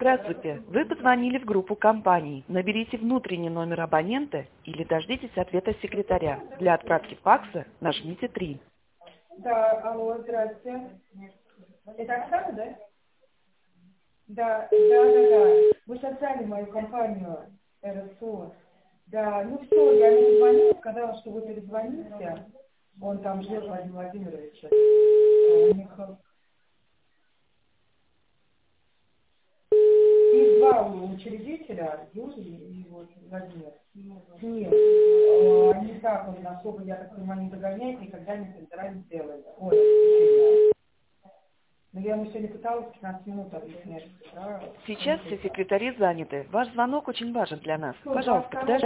Здравствуйте. Вы позвонили в группу компаний. Наберите внутренний номер абонента или дождитесь ответа секретаря. Для отправки факса нажмите 3. Да, алло, здравствуйте. Это Оксана, да? Да. Вы создали мою компанию РСО. Да, ну все, я ему позвонила, сказала, что вы перезвоните. Он там ждет Владимира Владимировича. У них есть два учредителя, Юрий и вот Владимир. Нет, они так, он особо, я так понимаю, не догоняет, никогда не центра не делали. Ой, но я ему сегодня пыталась 15 минут объяснять. Да? Сейчас все секретари заняты. Ваш звонок очень важен для нас. Что, Пожалуйста, 22 подождите.